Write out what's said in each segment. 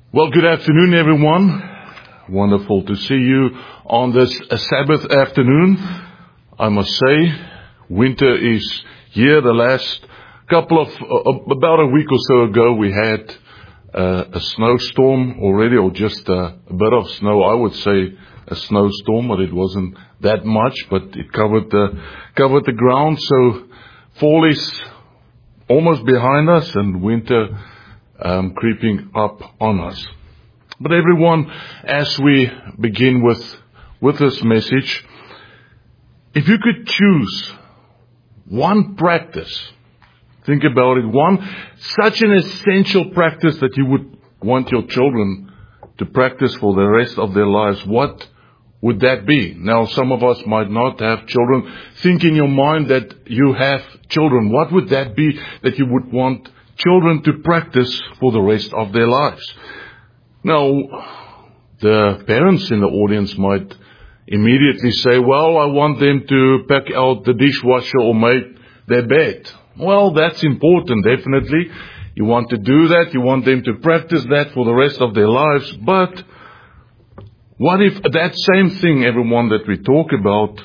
Well, good afternoon, everyone. Wonderful to see you on this Sabbath afternoon. I must say, winter is here. The last couple of, about a week or so ago, we had a snowstorm already, or just a bit of snow. I would say a snowstorm, but it wasn't that much, but it covered the ground. So fall is almost behind us, and winter creeping up on us. But everyone, as we begin with this message, if you could choose one practice, think about it, such an essential practice that you would want your children to practice for the rest of their lives, what would that be? Now, some of us might not have children. Think in your mind that you have children. What would that be that you would want children to practice for the rest of their lives? Now, the parents in the audience might immediately say, well, I want them to pack out the dishwasher or make their bed. Well, that's important, definitely. You want to do that. You want them to practice that for the rest of their lives. But what if that same thing, everyone, that we talk about,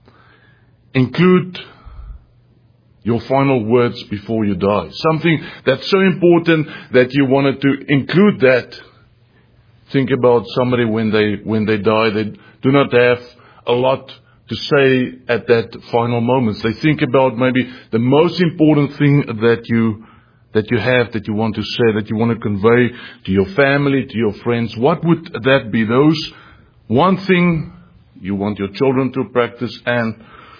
include your final words before you die? Something that's so important that you wanted to include that. Think about somebody when they die, they do not have a lot to say at that final moments. They think about maybe the most important thing that you have, that you want to say, that you want to convey to your family, to your friends. What would that be? Those one thing you want your children to practice, and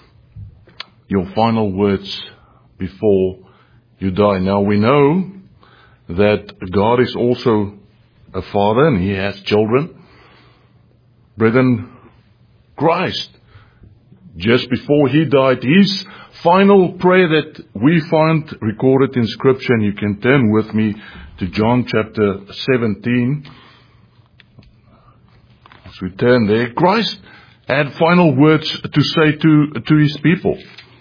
your final words before you die. Now we know that God is also a father, and He has children. Brethren, Christ, just before He died, His final prayer that we find recorded in Scripture, and you can turn with me to John chapter 17. As we turn there, Christ had final words to say to His people.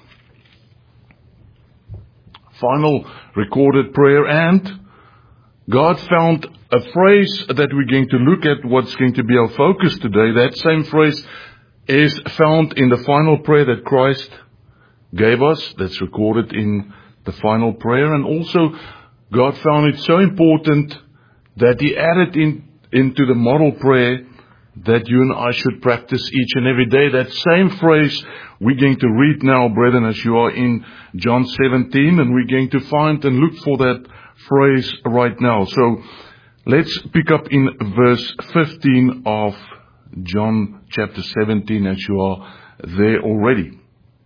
Final recorded prayer, and God found a phrase that we're going to look at, what's going to be our focus today. That same phrase is found in the final prayer that Christ gave us. That's recorded in the final prayer. And also, God found it so important that He added into the model prayer that you and I should practice each and every day. That same phrase we're going to read now, brethren, as you are in John 17, and we're going to find and look for that phrase right now. So let's pick up in verse 15 of John chapter 17, as you are there already.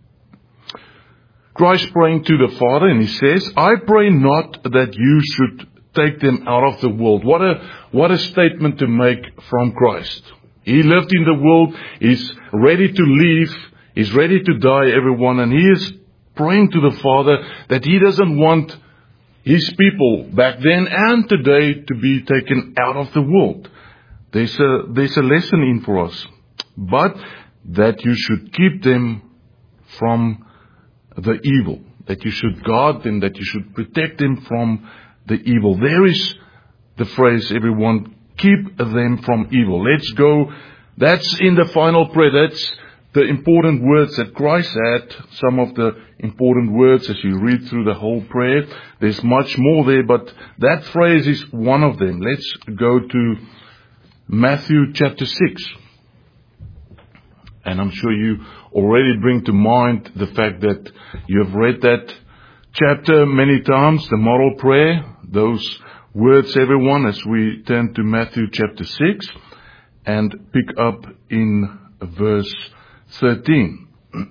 Christ praying to the Father, and He says, I pray not that you should take them out of the world. What a statement to make from Christ. He lived in the world, He's ready to leave, He's ready to die, everyone, and He is praying to the Father that He doesn't want His people back then and today to be taken out of the world. There's a lesson in for us. But that you should keep them from the evil. That you should guard them, that you should protect them from the evil. There is the phrase, everyone, keep them from evil. Let's go. That's in the final prayer. That's the important words that Christ had, some of the important words as you read through the whole prayer. There's much more there, but that phrase is one of them. Let's go to Matthew chapter 6. And I'm sure you already bring to mind the fact that you have read that chapter many times, the model prayer, those words, everyone, as we turn to Matthew chapter 6 and pick up in verse 13.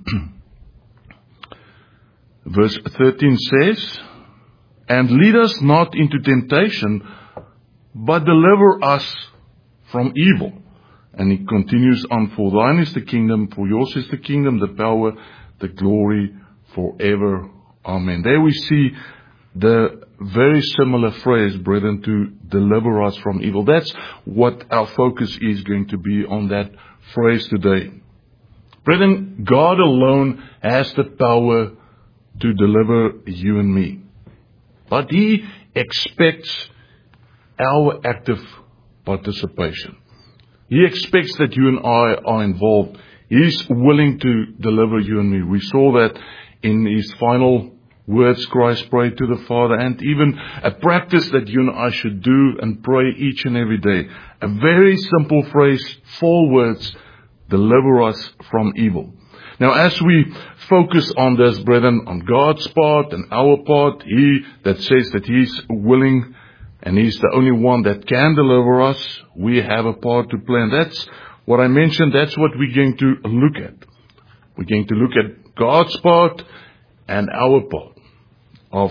Verse 13 says, and lead us not into temptation, but deliver us from evil. And he continues on, for thine is the kingdom, for yours is the kingdom, the power, the glory forever. Amen. There we see the very similar phrase, brethren, to deliver us from evil. That's what our focus is going to be on, that phrase today. Brethren, God alone has the power to deliver you and me. But He expects our active participation. He expects that you and I are involved. He's willing to deliver you and me. We saw that in His final words Christ prayed to the Father, and even a practice that you and I should do and pray each and every day. A very simple phrase, 4 words, deliver us from evil. Now, as we focus on this, brethren, on God's part and our part, He that says that He's willing and He's the only one that can deliver us, we have a part to play. And that's what I mentioned. That's what we're going to look at. We're going to look at God's part and our part of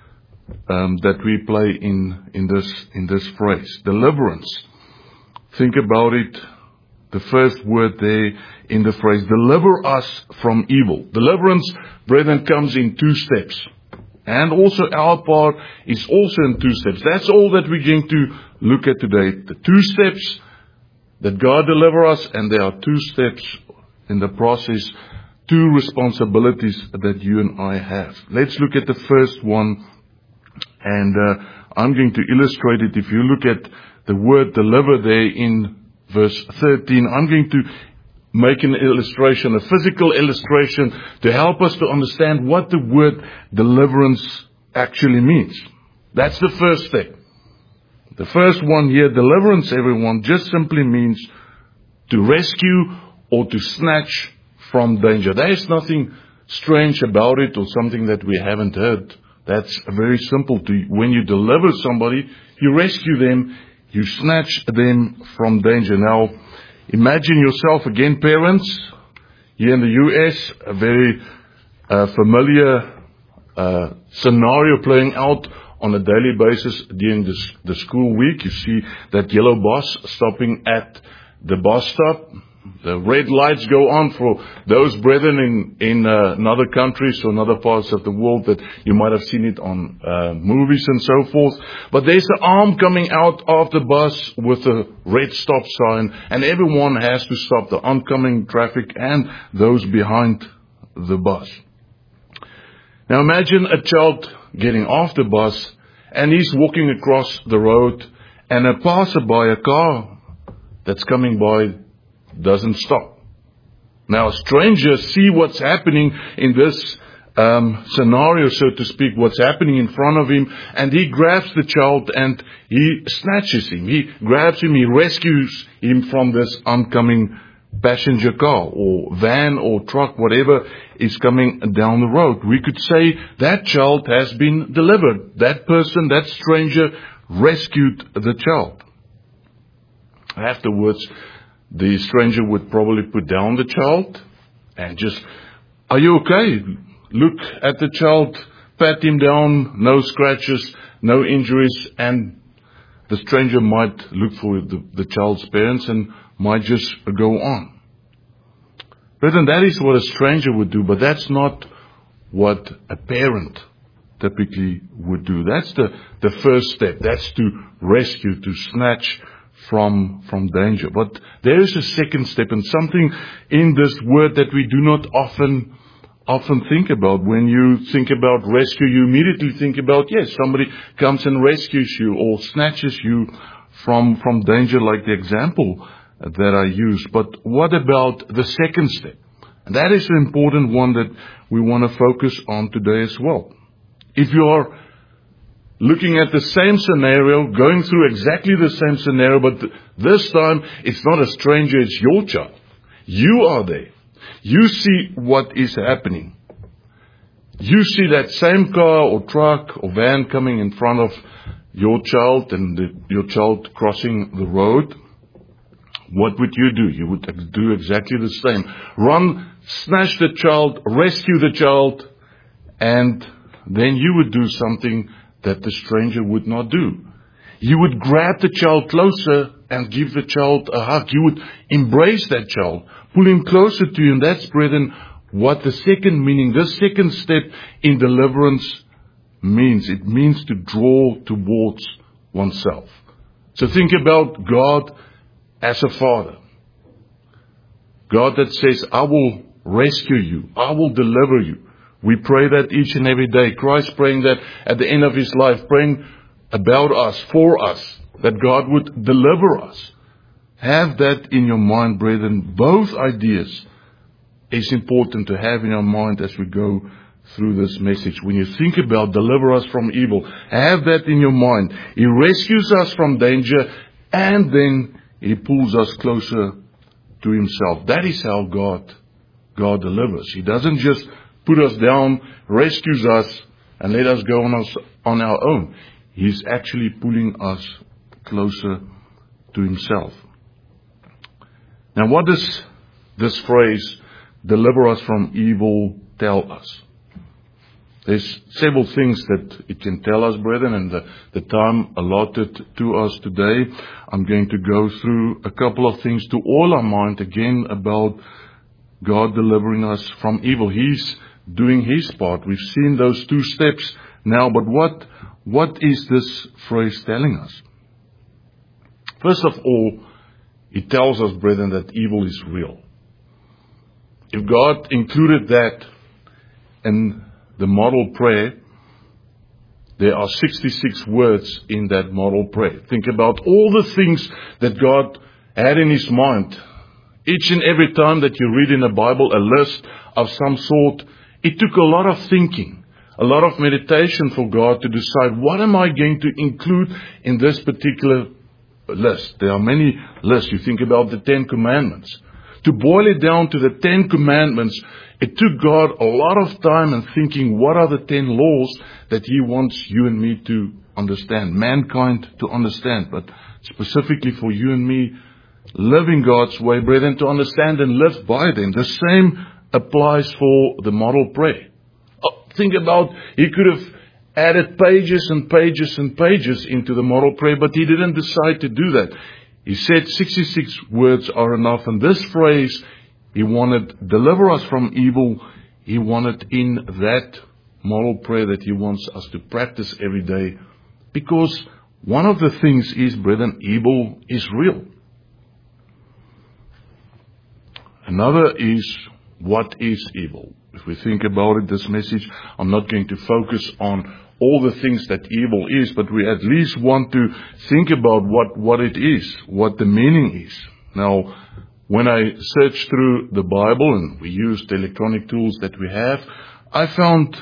that we play in this phrase, deliverance. Think about it. The first word there in the phrase, deliver us from evil. Deliverance, brethren, comes in 2 steps. And also our part is also in 2 steps. That's all that we're going to look at today. The 2 steps that God deliver us, and there are 2 steps in the process, 2 responsibilities that you and I have. Let's look at the first one, and I'm going to illustrate it. If you look at the word deliver there in verse 13, I'm going to make an illustration, a physical illustration, to help us to understand what the word deliverance actually means. That's the first step. The first one here, deliverance, everyone, just simply means to rescue or to snatch from danger. There is nothing strange about it or something that we haven't heard. That's very simple. When you deliver somebody, you rescue them, you snatch them from danger. Now, imagine yourself again, parents, here in the U.S., a very familiar scenario playing out on a daily basis during the school week. You see that yellow bus stopping at the bus stop. The red lights go on for those brethren in other countries or in other parts of the world that you might have seen it on movies and so forth. But there's an arm coming out of the bus with a red stop sign, and everyone has to stop, the oncoming traffic and those behind the bus. Now imagine a child getting off the bus, and he's walking across the road, and a passerby, a car that's coming by, doesn't stop. Now, strangers see what's happening in this scenario, so to speak, what's happening in front of him, and he grabs the child and he snatches him. He grabs him, he rescues him from this oncoming passenger car or van or truck, whatever is coming down the road. We could say that child has been delivered. That person, that stranger, rescued the child. Afterwards, the stranger would probably put down the child and just, are you okay? Look at the child, pat him down, no scratches, no injuries, and the stranger might look for the child's parents and might just go on. Brethren, that is what a stranger would do, but that's not what a parent typically would do. That's the first step. That's to rescue, to snatch from danger. But there is a second step, and something in this word that we do not often think about. When you think about rescue, you immediately think about, yes, somebody comes and rescues you or snatches you from danger, like the example that I used. But what about the second step? And that is an important one that we want to focus on today as well. If you are looking at the same scenario, going through exactly the same scenario, but this time it's not a stranger, it's your child. You are there. You see what is happening. You see that same car or truck or van coming in front of your child and your child crossing the road. What would you do? You would do exactly the same. Run, snatch the child, rescue the child, and then you would do something that the stranger would not do. You would grab the child closer and give the child a hug. You would embrace that child, pull him closer to you. And that's, brethren, what the second meaning, the second step in deliverance means. It means to draw towards oneself. So think about God as a father. God that says, I will rescue you. I will deliver you. We pray that each and every day. Christ praying that at the end of His life, praying about us, for us. that God would deliver us. Have that in your mind, brethren. Both ideas is important to have in our mind as we go through this message. When you think about deliver us from evil, have that in your mind. He rescues us from danger, and then He pulls us closer to Himself. That is how God delivers. He doesn't just put us down, rescues us, and let us go on our own. He's actually pulling us closer to Himself. Now, what does this phrase, deliver us from evil, tell us? There's several things that it can tell us, brethren, and the time allotted to us today, I'm going to go through a couple of things to all our mind again about God delivering us from evil. He's doing His part. We've seen those 2 steps now, but what is this phrase telling us? First of all, it tells us, brethren, that evil is real. If God included that in the model prayer, there are 66 words in that model prayer. Think about all the things that God had in His mind. Each and every time that you read in the Bible a list of some sort, it took a lot of thinking, a lot of meditation for God to decide, what am I going to include in this particular list? There are many lists. You think about the 10 Commandments. To boil it down to the 10 Commandments, it took God a lot of time and thinking, what are the 10 laws that He wants you and me to understand, mankind to understand, but specifically for you and me, living God's way, brethren, to understand and live by them. The same applies for the model prayer. Think about, He could have added pages and pages and pages into the model prayer, but He didn't decide to do that. He said 66 words are enough, and this phrase, He wanted, deliver us from evil, He wanted in that model prayer that He wants us to practice every day, because one of the things is, brethren, evil is real. Another is, what is evil? If we think about it, this message, I'm not going to focus on all the things that evil is, but we at least want to think about what it is, what the meaning is. Now, when I searched through the Bible, and we used the electronic tools that we have, I found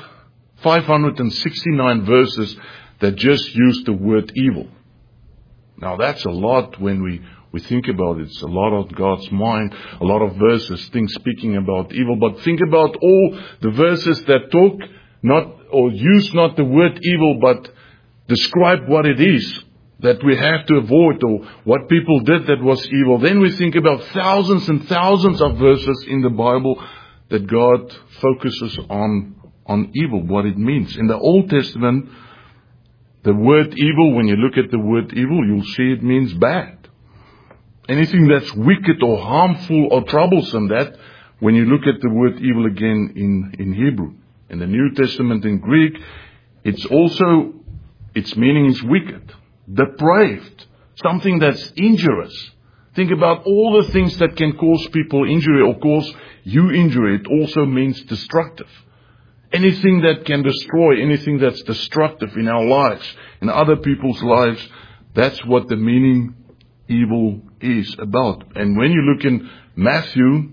569 verses that just use the word evil. Now, that's a lot when we think about it. It's a lot of God's mind, a lot of verses, things speaking about evil. But think about all the verses that talk not, or use not the word evil, but describe what it is that we have to avoid, or what people did that was evil. Then we think about thousands and thousands of verses in the Bible that God focuses on evil, what it means. In the Old Testament, the word evil, when you look at the word evil, you'll see it means bad. Anything that's wicked or harmful or troublesome, that when you look at the word evil again in Hebrew. In the New Testament in Greek, its meaning is wicked, depraved, something that's injurious. Think about all the things that can cause people injury or cause you injury. It also means destructive. Anything that can destroy, anything that's destructive in our lives, in other people's lives, that's what the meaning evil is about. And when you look in Matthew,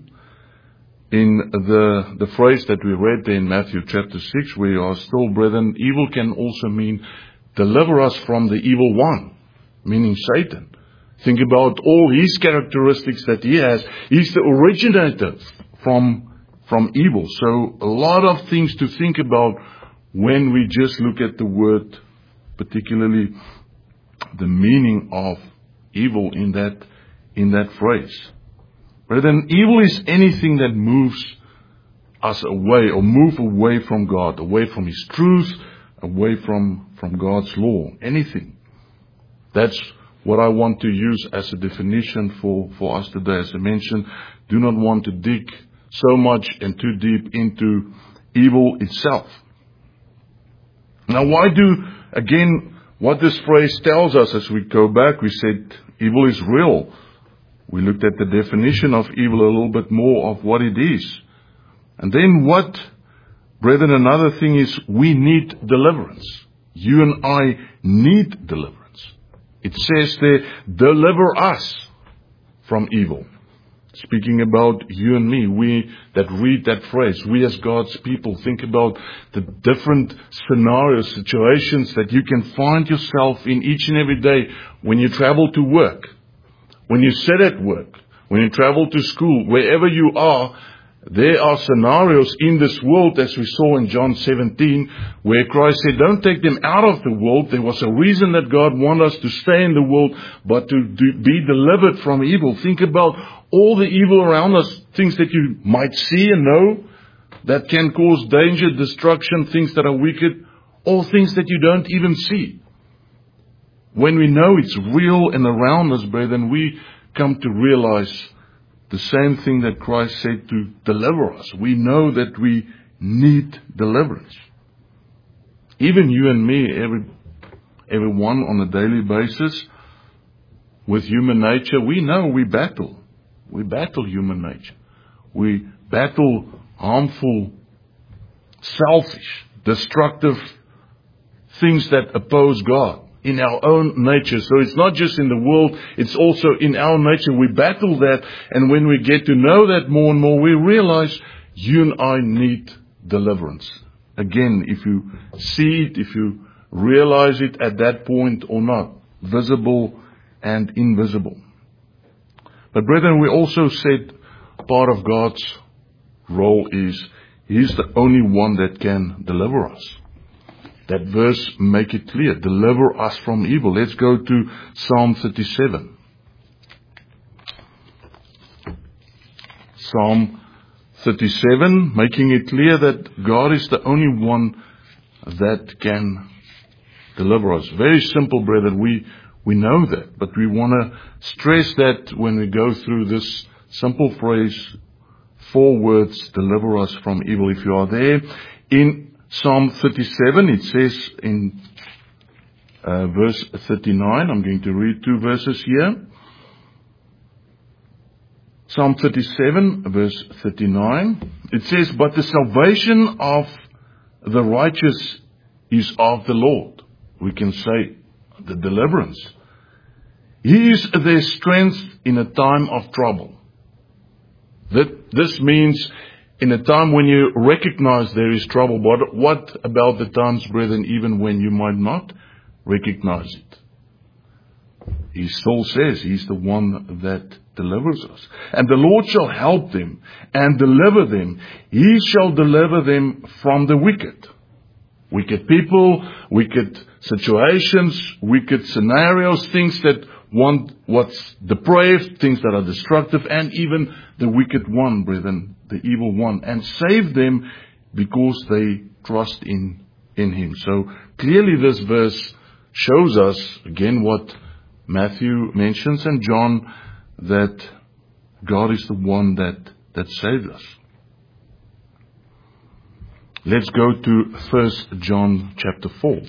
in the phrase that we read there in Matthew chapter 6, where you are still, brethren, evil can also mean deliver us from the evil one, meaning Satan. Think about all his characteristics that he has. He's the originator from evil. So a lot of things to think about when we just look at the word, particularly the meaning of evil in that phrase. Brethren, evil is anything that moves us away, or move away from God, away from His truth, away from God's law. Anything. That's what I want to use as a definition for us today. As I mentioned, do not want to dig so much and too deep into evil itself. Now, what this phrase tells us as we go back, we said evil is real. We looked at the definition of evil a little bit more of what it is. And then brethren, another thing is we need deliverance. You and I need deliverance. It says there, deliver us from evil. Speaking about you and me, we that read that phrase, we as God's people, think about the different scenarios, situations that you can find yourself in each and every day when you travel to work, when you sit at work, when you travel to school, wherever you are. There are scenarios in this world, as we saw in John 17, where Christ said, don't take them out of the world. There was a reason that God wanted us to stay in the world, but to be delivered from evil. Think about all the evil around us, things that you might see and know that can cause danger, destruction, things that are wicked, or things that you don't even see. When we know it's real and around us, brethren, we come to realize the same thing that Christ said to deliver us. We know that we need deliverance. Even you and me, everyone on a daily basis, with human nature, we know we battle. We battle human nature. We battle harmful, selfish, destructive things that oppose God in our own nature. So it's not just in the world, it's also in our nature. We battle that, and when we get to know that more and more, we realize you and I need deliverance. Again, if you see it, if you realize it at that point or not, visible and invisible. But brethren, we also said part of God's role is He's the only one that can deliver us. That verse make it clear. Deliver us from evil. Let's go to Psalm 37. Psalm 37, making it clear that God is the only one that can deliver us. Very simple, brethren. We know that, but we want to stress that when we go through this simple phrase, 4 words, deliver us from evil. If you are there, in Psalm 37, it says in verse 39, I'm going to read 2 verses here. Psalm 37, verse 39, it says, but the salvation of the righteous is of the Lord. We can say the deliverance. He is their strength in a time of trouble. This means in a time when you recognize there is trouble. But what about the times, brethren, even when you might not recognize it? He still says He's the one that delivers us. And the Lord shall help them and deliver them. He shall deliver them from the wicked. Wicked people, wicked situations, wicked scenarios, things that want what's depraved, things that are destructive, and even the wicked one, brethren, the evil one, and save them because they trust in Him. So clearly this verse shows us, again, what Matthew mentions and John, that God is the one that saved us. Let's go to 1 John chapter 4.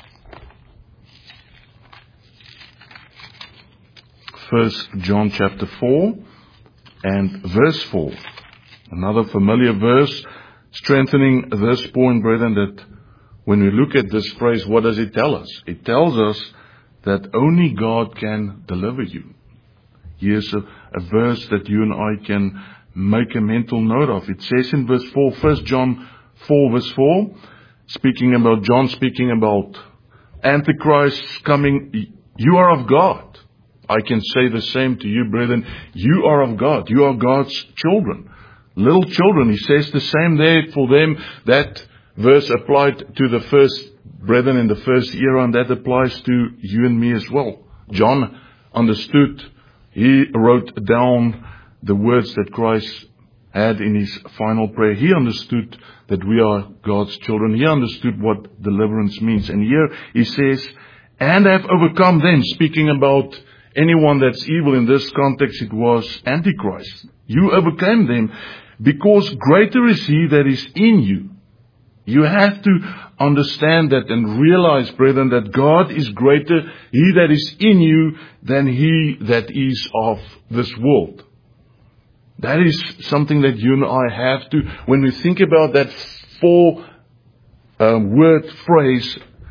1 John chapter 4 and verse 4. Another familiar verse, strengthening this point, brethren, that when we look at this phrase, what does it tell us? It tells us that only God can deliver you. Here's a verse that you and I can make a mental note of. It says in verse 4, 1 John 4 verse 4, John speaking about Antichrist coming, you are of God. I can say the same to you, brethren. You are of God. You are God's children. Little children. He says the same there for them. That verse applied to the first brethren in the first era, and that applies to you and me as well. John understood. He wrote down the words that Christ had in His final prayer. He understood that we are God's children. He understood what deliverance means. And here He says, and have overcome them, speaking about anyone that's evil. In this context, it was Antichrist. You overcame them because greater is He that is in you. You have to understand that and realize, brethren, that God is greater, He that is in you, than he that is of this world. That is something that you and I have to, when we think about that 4 word phrase,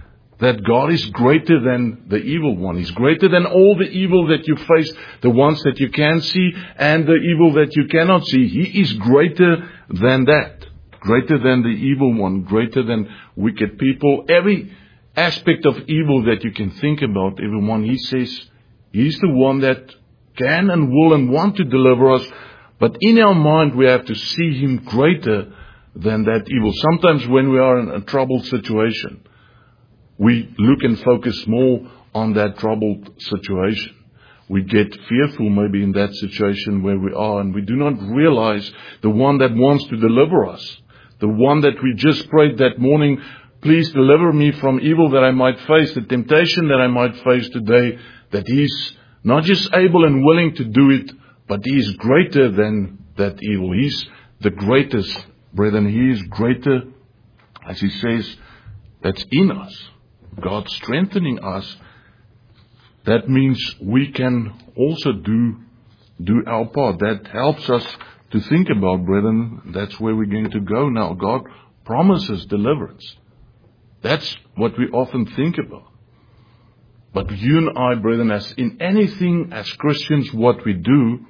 that God is greater than the evil one. He's greater than all the evil that you face, the ones that you can see and the evil that you cannot see. He is greater than that. Greater than the evil one, greater than wicked people. Every aspect of evil that you can think about, everyone, He says, He's the one that can and will and want to deliver us. But in our mind, we have to see Him greater than that evil. Sometimes when we are in a troubled situation, we look and focus more on that troubled situation. We get fearful maybe in that situation where we are, and we do not realize the one that wants to deliver us. The one that we just prayed that morning, please deliver me from evil that I might face, the temptation that I might face today, that He's not just able and willing to do it, but He is greater than that evil. He's the greatest, brethren. He is greater, as He says, that's in us. God strengthening us. That means we can also do our part. That helps us to think about, brethren. That's where we're going to go now. God promises deliverance. That's what we often think about. But you and I, brethren, as in anything as Christians, what we do,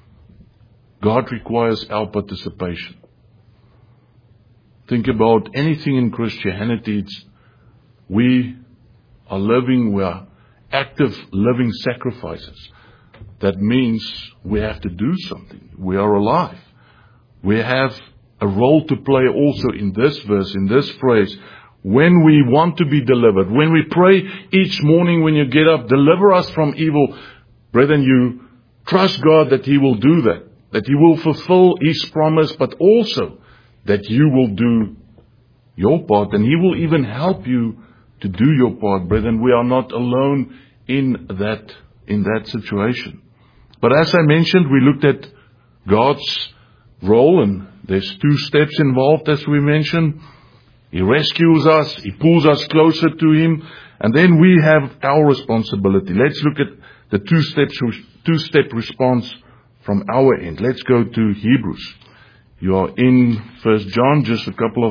God requires our participation. Think about anything in Christianity. We are active living sacrifices. That means we have to do something. We are alive. We have a role to play also in this verse, in this phrase. When we want to be delivered, when we pray each morning when you get up, deliver us from evil, brethren, you trust God that He will do that He will fulfill His promise, but also that you will do your part, and He will even help you to do your part, brethren. We are not alone in that situation. But as I mentioned, we looked at God's role, and there's 2 steps involved, as we mentioned. He rescues us, He pulls us closer to Him, and then we have our responsibility. Let's look at the 2-step response from our end. Let's go to Hebrews. You are in 1 John, just a couple of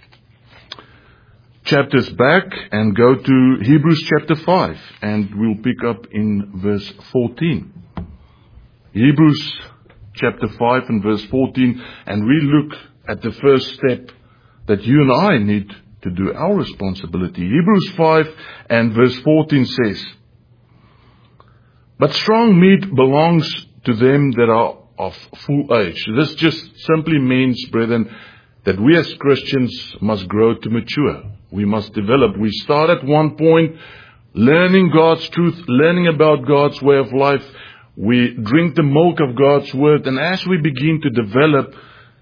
chapters back, and go to Hebrews chapter 5, and we'll pick up in verse 14. Hebrews chapter 5 and verse 14, and we look at the first step that you and I need to do, our responsibility. Hebrews 5 and verse 14 says, "But strong meat belongs to them that are of full age." This just simply means, brethren, that we as Christians must grow to mature. We must develop. We start at one point, learning God's truth, learning about God's way of life. We drink the milk of God's word. And as we begin to develop,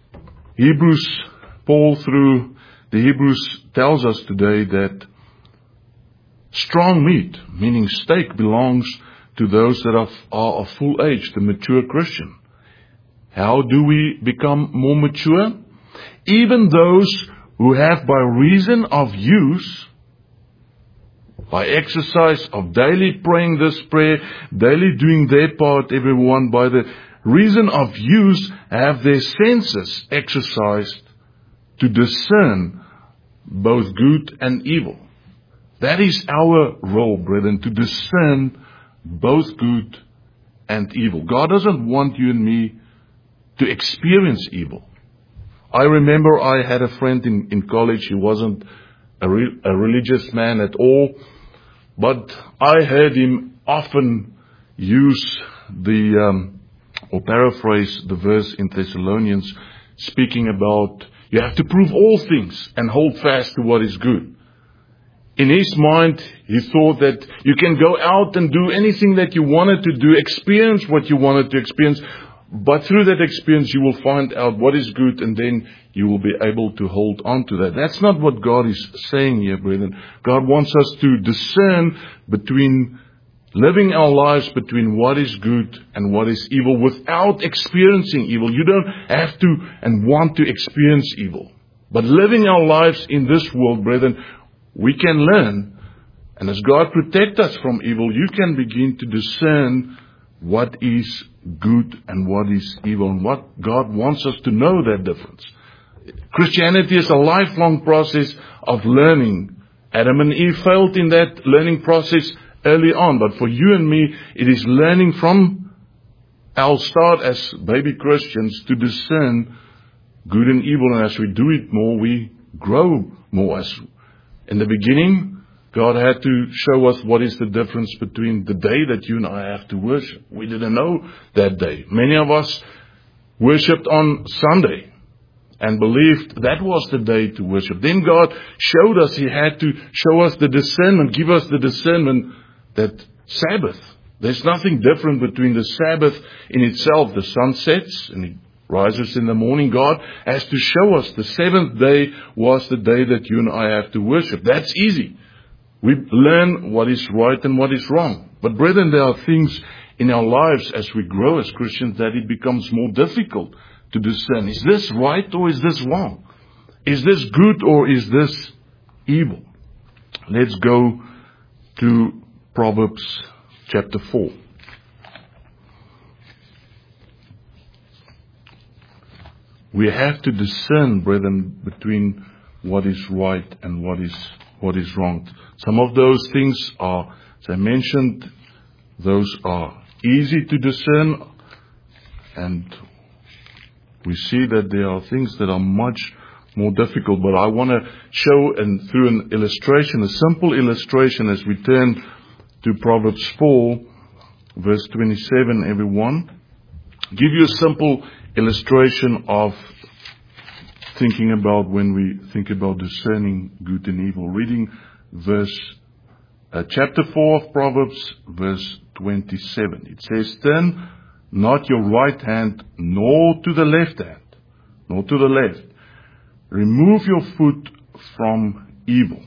Paul through the Hebrews tells us today that strong meat, meaning steak, belongs to those that are of full age, the mature Christian. How do we become more mature? Even those who have by reason of use, by exercise of daily praying this prayer, daily doing their part, everyone, by the reason of use, have their senses exercised to discern both good and evil. That is our role, brethren, to discern both good and evil. God doesn't want you and me to experience evil. I remember I had a friend in college. He wasn't a religious man at all, but I heard him often use or paraphrase the verse in Thessalonians, speaking about you have to prove all things and hold fast to what is good. In his mind, he thought that you can go out and do anything that you wanted to do, experience what you wanted to experience, but through that experience you will find out what is good, and then you will be able to hold on to that. That's not what God is saying here, brethren. God wants us to discern between living our lives between what is good and what is evil without experiencing evil. You don't have to and want to experience evil. But living our lives in this world, brethren, we can learn. And as God protects us from evil, you can begin to discern what is good and what is evil, and what God wants us to know that difference. Christianity is a lifelong process of learning Adam and Eve failed in that learning process early on. But for you and me, it is learning from our start as baby Christians to discern good and evil. And as we do it more, we grow more. As in the beginning, God had to show us what is the difference between the day that you and I have to worship. We didn't know that day. Many of us worshipped on Sunday and believed that was the day to worship. Then God showed us He had to show us the discernment, give us the discernment that Sabbath, there's nothing different between the Sabbath in itself. The sun sets and it rises in the morning. God has to show us the seventh day was the day that you and I have to worship. That's easy. We learn what is right and what is wrong. But brethren, there are things in our lives as we grow as Christians that it becomes more difficult to discern. Is this right or is this wrong? Is this good or is this evil? Let's go to Proverbs chapter 4. We have to discern, brethren, between what is right and what is wrong. Some of those things are, as I mentioned, those are easy to discern, and we see that there are things that are much more difficult. But I want to show, and through an illustration, a simple illustration, as we turn to Proverbs 4, verse 27, everyone, give you a simple illustration of thinking about when we think about discerning good and evil. Reading chapter 4 of Proverbs, verse 27. It says, "Turn not your right hand, nor to the left hand, nor to the left. Remove your foot from evil."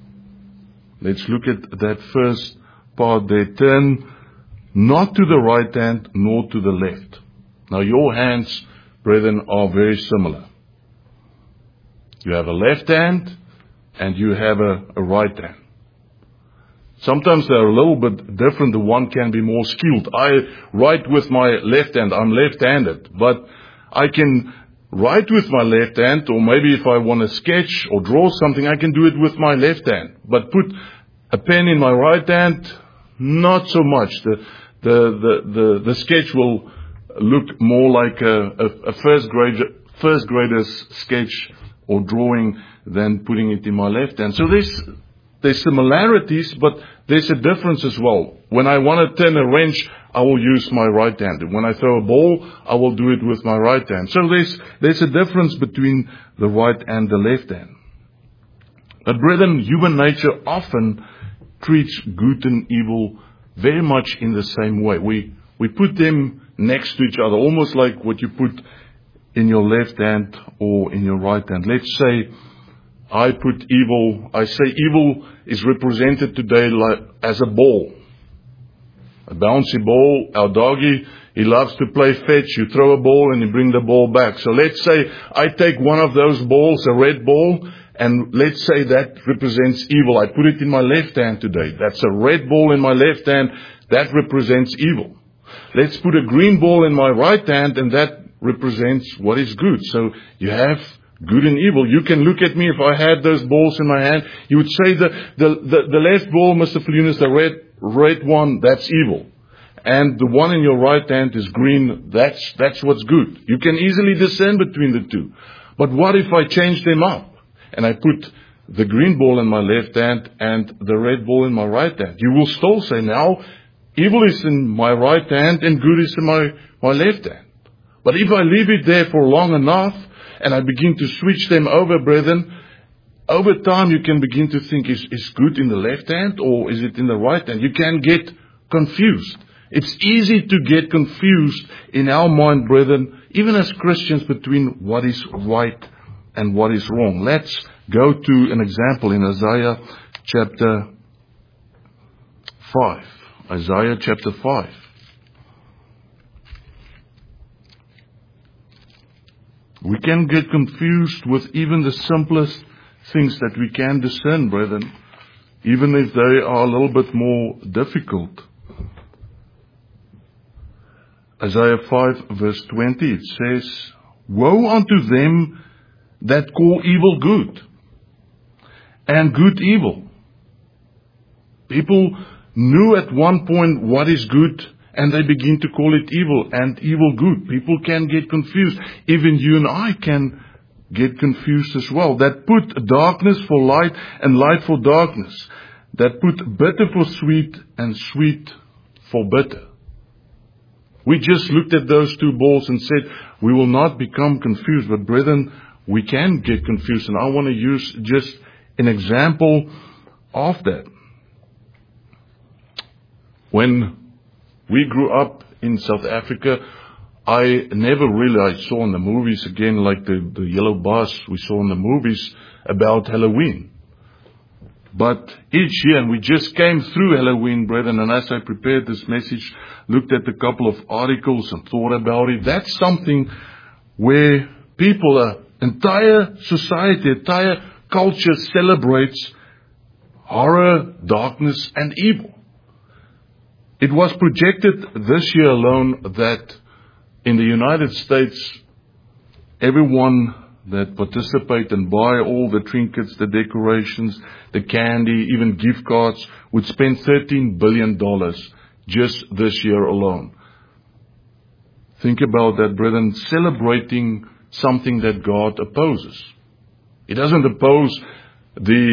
Let's look at that first part there. Turn not to the right hand, nor to the left. Now your hands, brethren, are very similar. You have a left hand and you have a right hand. Sometimes they're a little bit different. The one can be more skilled. I write with my left hand. I'm left-handed. But I can write with my left hand, or maybe if I want to sketch or draw something, I can do it with my left hand. But put a pen in my right hand, not so much. The sketch will look more like a first grader's sketch or drawing than putting it in my left hand. So there's similarities, but there's a difference as well. When I want to turn a wrench, I will use my right hand. When I throw a ball, I will do it with my right hand. So there's a difference between the right and the left hand. But brethren, human nature often treats good and evil very much in the same way. We put them next to each other, almost like what you put in your left hand or in your right hand. Let's say I say evil is represented today as a ball. A bouncy ball. Our doggy, he loves to play fetch. You throw a ball and you bring the ball back. So let's say I take one of those balls, a red ball, and let's say that represents evil. I put it in my left hand today. That's a red ball in my left hand. That represents evil. Let's put a green ball in my right hand, and that represents what is good. So you have good and evil. You can look at me if I had those balls in my hand. You would say the left ball, Mr. Flunas, the red one, that's evil. And the one in your right hand is green. That's what's good. You can easily discern between the two. But what if I change them up and I put the green ball in my left hand and the red ball in my right hand? You will still say, now evil is in my right hand and good is in my left hand. But if I leave it there for long enough and I begin to switch them over, brethren, over time you can begin to think, is good in the left hand or is it in the right hand? You can get confused. It's easy to get confused in our mind, brethren, even as Christians, between what is right and what is wrong. Let's go to an example in Isaiah chapter 5. Isaiah chapter 5. We can get confused with even the simplest things that we can discern, brethren, even if they are a little bit more difficult. Isaiah 5 verse 20, it says, "Woe unto them that call evil good, and good evil, People knew at one point what is good, and they begin to call it evil, and evil good. People can get confused. Even you and I can get confused as well. That put darkness for light and light for darkness. That put bitter for sweet and sweet for bitter. We just looked at those two balls and said, we will not become confused. But brethren, we can get confused. And I want to use just an example of that. When we grew up in South Africa, I saw in the movies again, like the yellow bus we saw in the movies about Halloween. But each year, and we just came through Halloween, brethren, and as I prepared this message, looked at a couple of articles and thought about it. That's something where people, entire society, entire culture celebrates horror, darkness, and evil. It was projected this year alone that in the United States, everyone that participate and buy all the trinkets, the decorations, the candy, even gift cards, would spend $13 billion just this year alone. Think about that, brethren, celebrating something that God opposes. He doesn't oppose the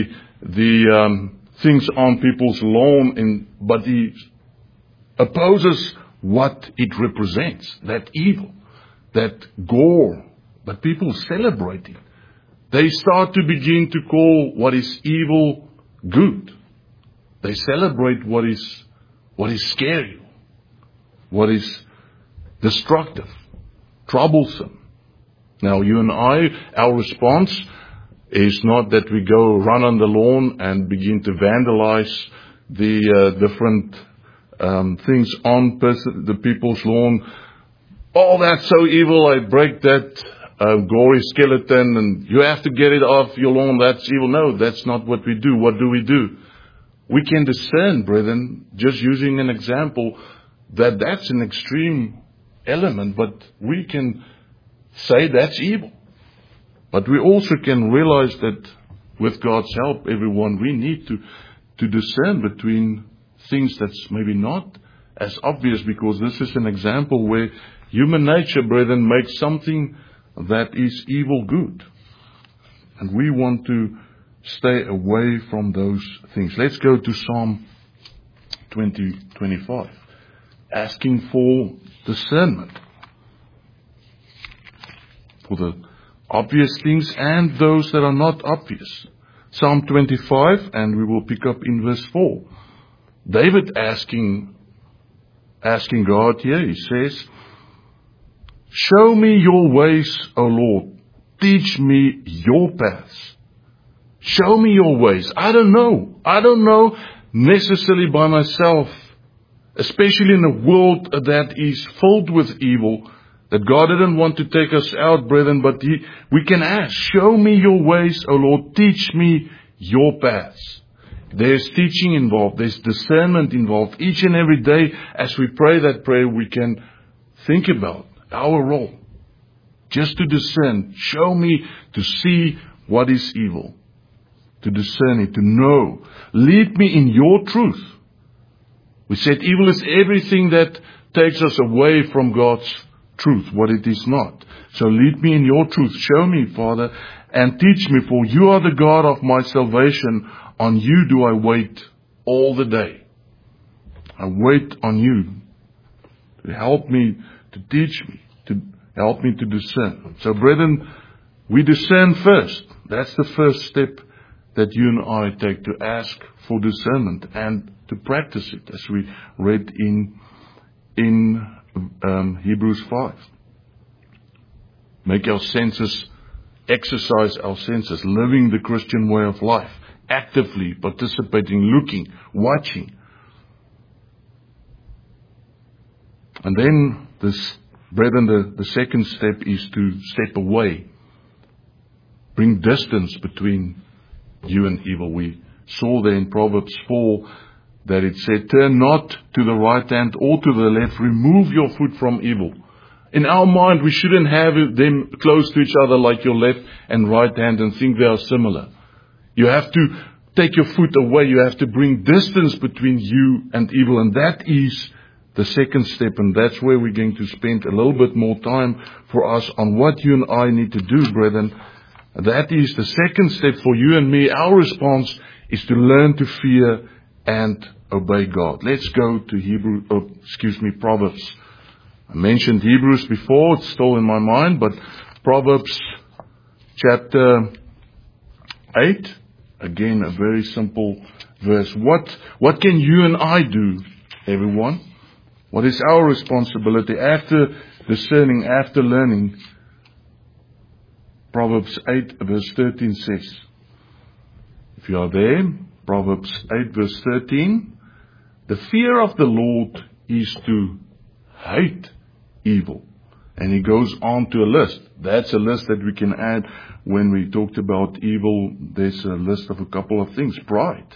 things on people's lawn, but He opposes what it represents, that evil, that gore. But people celebrate it. They start to begin to call what is evil good. They celebrate what is scary, what is destructive, troublesome. Now, you and I, our response is not that we go run on the lawn and begin to vandalize the different things on the people's lawn. Oh, that's so evil, I break that gory skeleton and you have to get it off your lawn, that's evil. No, that's not what we do. What do? We can discern, brethren, just using an example, that's an extreme element, but we can say that's evil. But we also can realize that with God's help, everyone, we need to discern between things that's maybe not as obvious, because this is an example where human nature, brethren, makes something that is evil good. And we want to stay away from those things. Let's go to Psalm 25. Asking for discernment. For the obvious things and those that are not obvious. Psalm 25, and we will pick up in verse 4. David asking God here, he says, show me your ways, O Lord. Teach me your paths. Show me your ways. I don't know necessarily by myself, especially in a world that is filled with evil, that God didn't want to take us out, brethren, but we can ask, show me your ways, O Lord. Teach me your paths. There's teaching involved. There's discernment involved. Each and every day as we pray that prayer, we can think about our role. Just to discern. Show me to see what is evil. To discern it. To know. Lead me in your truth. We said evil is everything that takes us away from God's truth, what it is not. So lead me in your truth. Show me, Father, and teach me, for you are the God of my salvation. On you do I wait all the day. I wait on you to help me, to teach me, to help me to discern. So, brethren, we discern first. That's the first step that you and I take, to ask for discernment and to practice it, as we read in Hebrews 5. Make our senses, exercise our senses, living the Christian way of life, actively participating, looking, watching. And then brethren, the second step is to step away. Bring distance between you and evil. We saw there in Proverbs 4 that it said, turn not to the right hand or to the left, remove your foot from evil. In our mind, we shouldn't have them close to each other like your left and right hand and think they are similar. You have to take your foot away. You have to bring distance between you and evil. And that is the second step. And that's where we're going to spend a little bit more time for us on what you and I need to do, brethren. That is the second step for you and me. Our response is to learn to fear and obey God. Let's go to Proverbs. I mentioned Hebrews before. It's still in my mind, but Proverbs chapter 8. Again, a very simple verse. What can you and I do, everyone? What is our responsibility after discerning, after learning? Proverbs 8 verse 13 says, if you are there, Proverbs 8 verse 13, the fear of the Lord is to hate evil. And he goes on to a list. That's a list that we can add when we talked about evil. There's a list of a couple of things. Pride.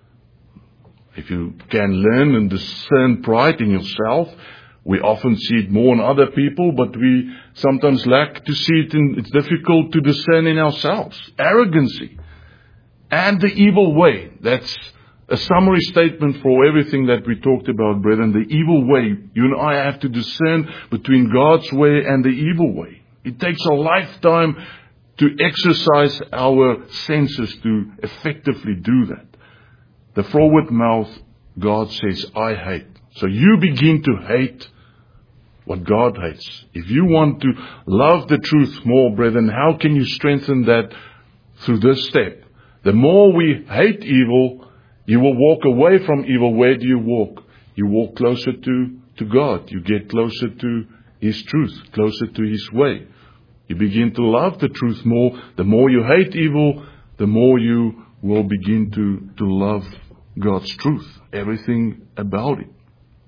If you can learn and discern pride in yourself, we often see it more in other people, but we sometimes lack to see it it's difficult to discern in ourselves. Arrogancy. And the evil way. That's a summary statement for everything that we talked about, brethren. The evil way. You and I have to discern between God's way and the evil way. It takes a lifetime to exercise our senses to effectively do that. The forward mouth, God says, I hate. So you begin to hate what God hates. If you want to love the truth more, brethren, how can you strengthen that through this step? The more we hate evil, you will walk away from evil. Where do you walk? You walk closer to God. You get closer to His truth, closer to His way. You begin to love the truth more. The more you hate evil, the more you will begin to love God's truth, everything about it.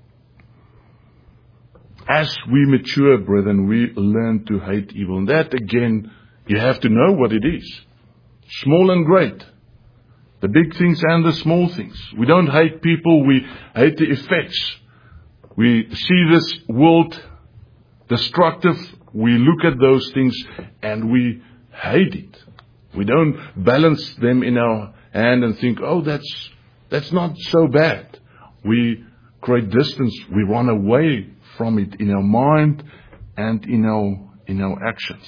As we mature, brethren, we learn to hate evil. And that, again, you have to know what it is. Small and great. The big things and the small things. We don't hate people, we hate the effects. We see this world destructive. We look at those things and we hate it. We don't balance them in our hand and think, oh, that's not so bad. We create distance. We run away from it in our mind and in our actions.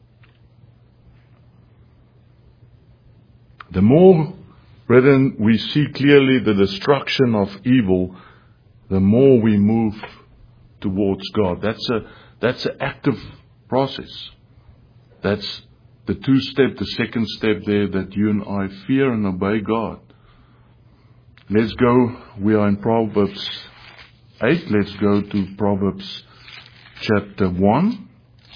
The more, brethren, we see clearly the destruction of evil, the more we move towards God. That's an active process. That's the the second step there, that you and I fear and obey God. Let's go, we are in Proverbs 8. Let's go to Proverbs chapter 1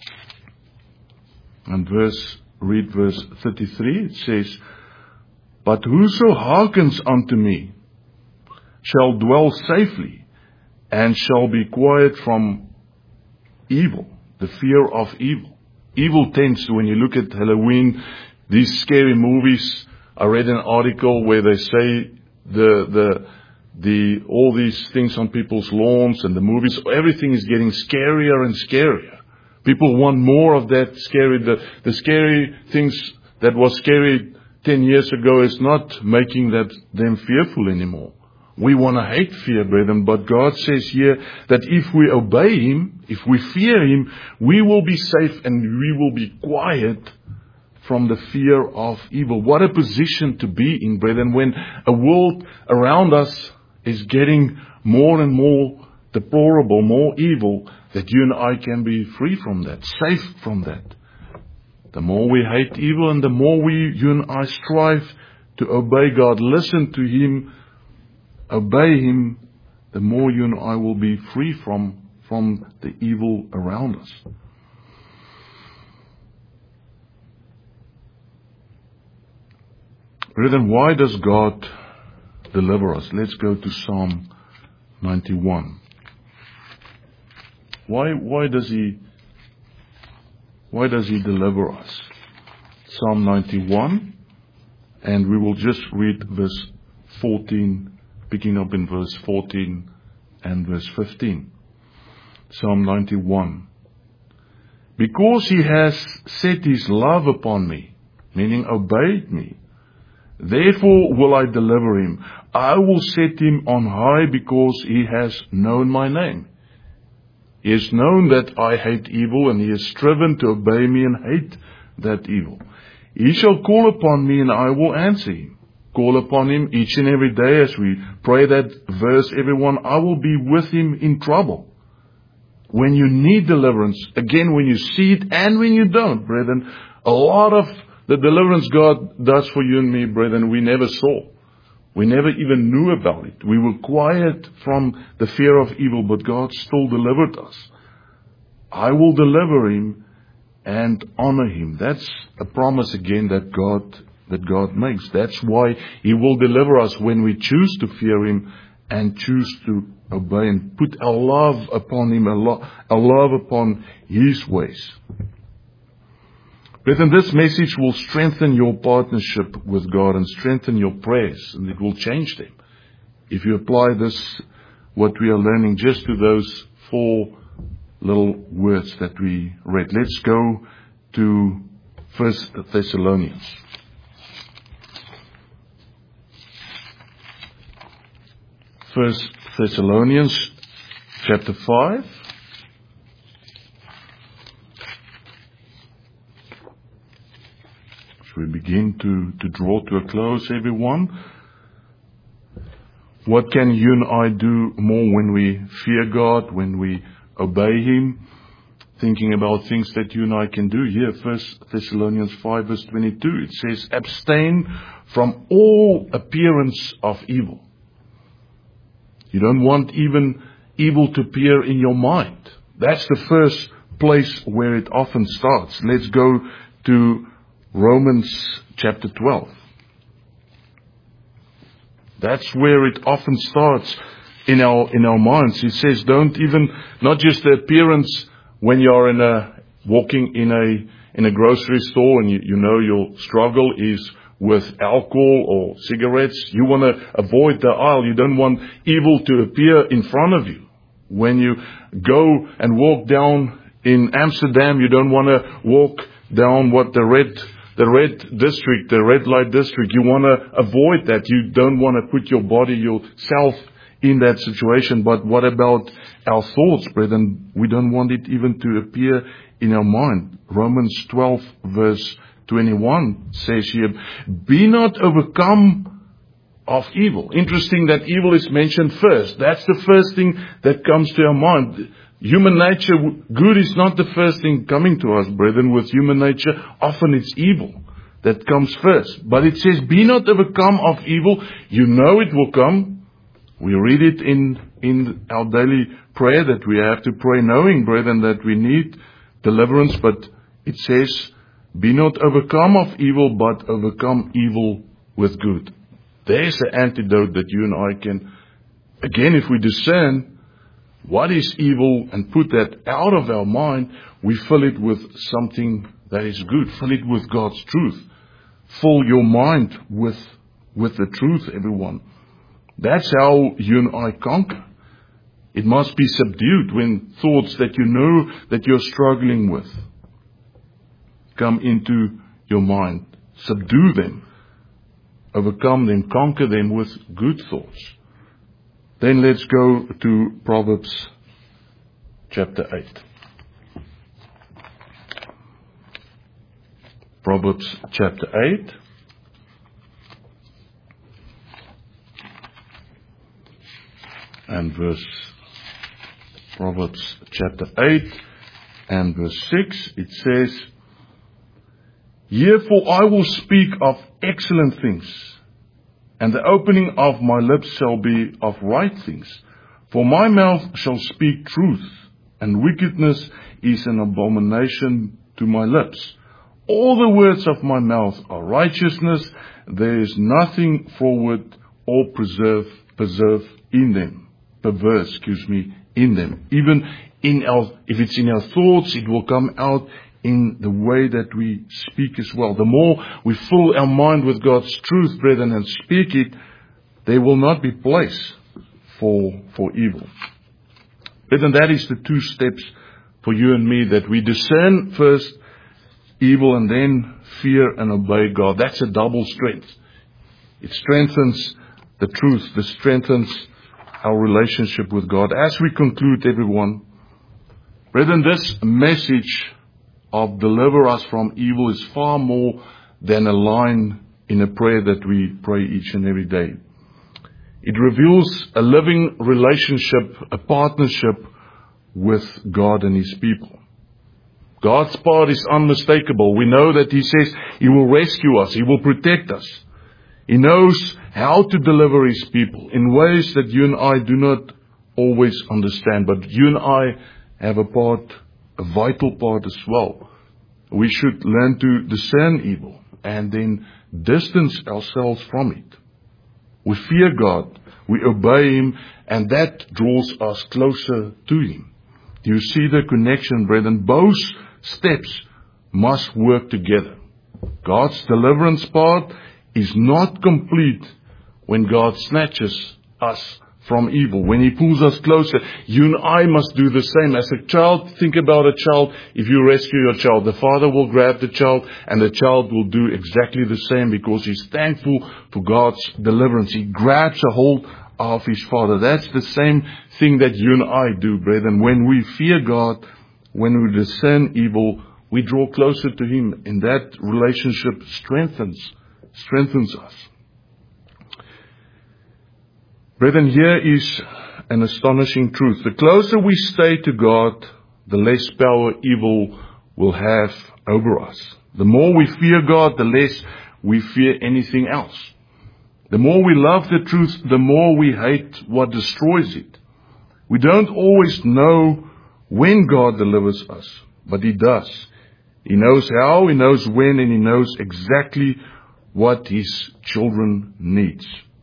and read verse 33. It says, but whoso hearkens unto me shall dwell safely and shall be quiet from evil, the fear of evil. Evil tends to, when you look at Halloween, these scary movies, I read an article where they say all these things on people's lawns and the movies, everything is getting scarier and scarier. People want more of that scary, the scary things that was scary 10 years ago is not making them fearful anymore. We want to hate fear, brethren, but God says here that if we obey Him, if we fear Him, we will be safe and we will be quiet from the fear of evil. What a position to be in, brethren, when a world around us is getting more and more deplorable, more evil, that you and I can be free from that, safe from that. The more we hate evil and the more you and I strive to obey God, listen to Him, obey Him, the more you and I will be free from the evil around us. Brethren, why does God deliver us? Let's go to Psalm 91. Why does He deliver us? Psalm 91, and we will just read verse 14, picking up in verse 14 and verse 15. Psalm 91. Because He has set His love upon me, meaning obeyed me, Therefore will I deliver him. I will set him on high because he has known my name. He has known that I hate evil, and he has striven to obey me and hate that evil. He shall call upon me, and I will answer him. Call upon him each and every day as we pray that verse, everyone. I will be with him in trouble. When you need deliverance, again, when you see it and when you don't, brethren, a lot of the deliverance God does for you and me, brethren, we never saw. We never even knew about it. We were quiet from the fear of evil, but God still delivered us. I will deliver him and honor him. That's a promise again that God makes. That's why he will deliver us when we choose to fear him and choose to obey and put our love upon him, our love upon his ways. Brethren, this message will strengthen your partnership with God and strengthen your prayers, and it will change them. If you apply this, what we are learning, just to those 4 little words that we read. Let's go to 1 Thessalonians. 1 Thessalonians chapter 5. We begin to draw to a close, everyone. What can you and I do more when we fear God, when we obey him? Thinking about things that you and I can do here. 1 Thessalonians 5 verse 22, it says, abstain from all appearance of evil. You don't want even evil to appear in your mind. That's the first place where it often starts. Let's go to Romans chapter 12. That's where it often starts in our minds. It says, not just the appearance when you're walking in a grocery store and you know your struggle is with alcohol or cigarettes. You want to avoid the aisle. You don't want evil to appear in front of you. When you go and walk down in Amsterdam, you don't want to walk down the red light district. You want to avoid that. You don't want to put yourself in that situation. But what about our thoughts, brethren? We don't want it even to appear in our mind. Romans 12 verse 21 says here, be not overcome of evil. Interesting that evil is mentioned first. That's the first thing that comes to our mind. Human nature, good is not the first thing coming to us, brethren. With human nature, often it's evil that comes first. But it says, be not overcome of evil. You know it will come. We read it in our daily prayer that we have to pray knowing, brethren, that we need deliverance. But it says, be not overcome of evil, but overcome evil with good. There's the antidote that you and I can, again, if we discern what is evil and put that out of our mind, we fill it with something that is good. Fill it with God's truth. Fill your mind with the truth, everyone. That's how you and I conquer. It must be subdued when thoughts that you know that you're struggling with come into your mind. Subdue them. Overcome them. Conquer them with good thoughts. Then let's go to Proverbs chapter 8. Proverbs chapter 8. And Proverbs chapter 8 and verse 6, it says, Therefore I will speak of excellent things, and the opening of my lips shall be of right things. For my mouth shall speak truth, and wickedness is an abomination to my lips. All the words of my mouth are righteousness. There is nothing forward or perverse in them. In them. Even if it's in our thoughts, it will come out in the way that we speak as well. The more we fill our mind with God's truth, brethren, and speak it, there will not be place for evil. Brethren, that is the 2 steps for you and me, that we discern first evil and then fear and obey God. That's a double strength. It strengthens the truth. It strengthens our relationship with God. As we conclude, everyone, brethren, this message of deliver us from evil is far more than a line in a prayer that we pray each and every day. It reveals a living relationship, a partnership with God and His people. God's part is unmistakable. We know that He says He will rescue us. He will protect us. He knows how to deliver His people in ways that you and I do not always understand. But you and I have a part, a vital part as well. We should learn to discern evil and then distance ourselves from it. We fear God, we obey Him, and that draws us closer to Him. Do you see the connection, brethren? Both steps must work together. God's deliverance part is not complete when God snatches us from evil. When He pulls us closer, you and I must do the same. As a child, think about a child. If you rescue your child, the father will grab the child and the child will do exactly the same because he's thankful for God's deliverance. He grabs a hold of his father. That's the same thing that you and I do, brethren. When we fear God, when we discern evil, we draw closer to Him, and that relationship strengthens us. Brethren, here is an astonishing truth. The closer we stay to God, the less power evil will have over us. The more we fear God, the less we fear anything else. The more we love the truth, the more we hate what destroys it. We don't always know when God delivers us, but He does. He knows how, He knows when, and He knows exactly what His children needs.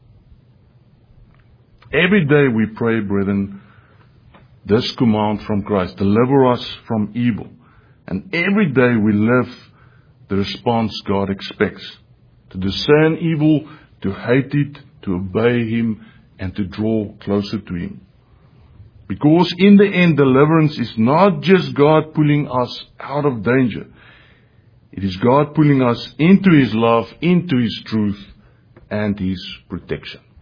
Every day we pray, brethren, this command from Christ, deliver us from evil. And every day we live the response God expects. To discern evil, to hate it, to obey Him, and to draw closer to Him. Because in the end, deliverance is not just God pulling us out of danger. It is God pulling us into His love, into His truth, and His protection.